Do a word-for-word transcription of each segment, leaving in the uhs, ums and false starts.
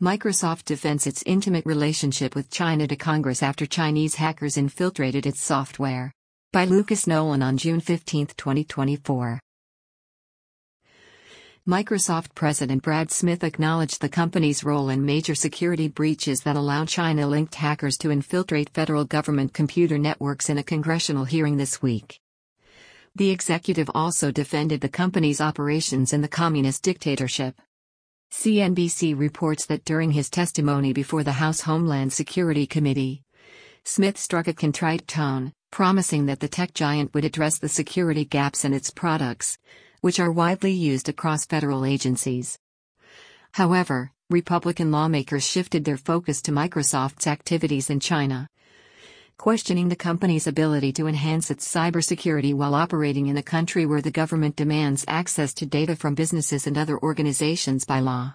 Microsoft defends its intimate relationship with China to Congress after Chinese hackers infiltrated its software. By Lucas Nolan on June fifteenth, twenty twenty-four. Microsoft President Brad Smith acknowledged the company's role in major security breaches that allowed China-linked hackers to infiltrate federal government computer networks in a congressional hearing this week. The executive also defended the company's operations in the communist dictatorship. C N B C reports that during his testimony before the House Homeland Security Committee, Smith struck a contrite tone, promising that the tech giant would address the security gaps in its products, which are widely used across federal agencies. However, Republican lawmakers shifted their focus to Microsoft's activities in China, questioning the company's ability to enhance its cybersecurity while operating in a country where the government demands access to data from businesses and other organizations by law.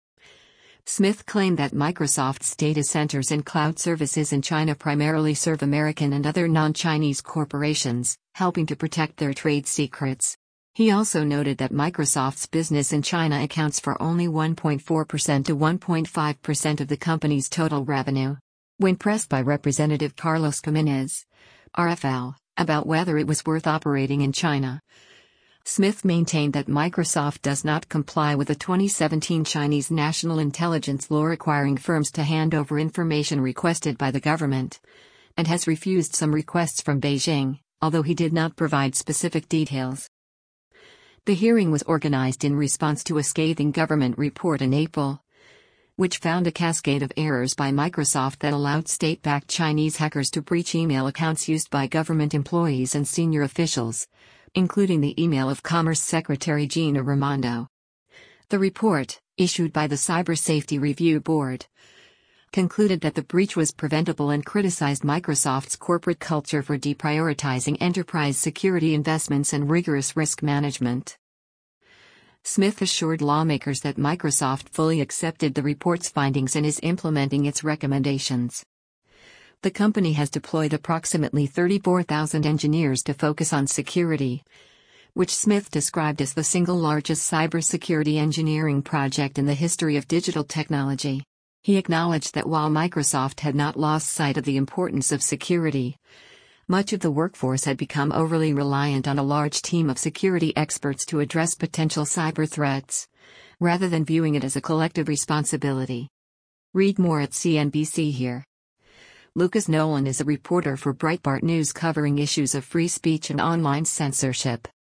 Smith claimed that Microsoft's data centers and cloud services in China primarily serve American and other non-Chinese corporations, helping to protect their trade secrets. He also noted that Microsoft's business in China accounts for only one point four percent to one point five percent of the company's total revenue. When pressed by Representative Carlos Gimenez, R F L, about whether it was worth operating in China, Smith maintained that Microsoft does not comply with the twenty seventeen Chinese national intelligence law requiring firms to hand over information requested by the government, and has refused some requests from Beijing, although he did not provide specific details. The hearing was organized in response to a scathing government report in April, which found a cascade of errors by Microsoft that allowed state-backed Chinese hackers to breach email accounts used by government employees and senior officials, including the email of Commerce Secretary Gina Raimondo. The report, issued by the Cyber Safety Review Board, concluded that the breach was preventable and criticized Microsoft's corporate culture for deprioritizing enterprise security investments and rigorous risk management. Smith assured lawmakers that Microsoft fully accepted the report's findings and is implementing its recommendations. The company has deployed approximately thirty-four thousand engineers to focus on security, which Smith described as the single largest cybersecurity engineering project in the history of digital technology. He acknowledged that while Microsoft had not lost sight of the importance of security, much of the workforce had become overly reliant on a large team of security experts to address potential cyber threats, rather than viewing it as a collective responsibility. Read more at C N B C here. Lucas Nolan is a reporter for Breitbart News covering issues of free speech and online censorship.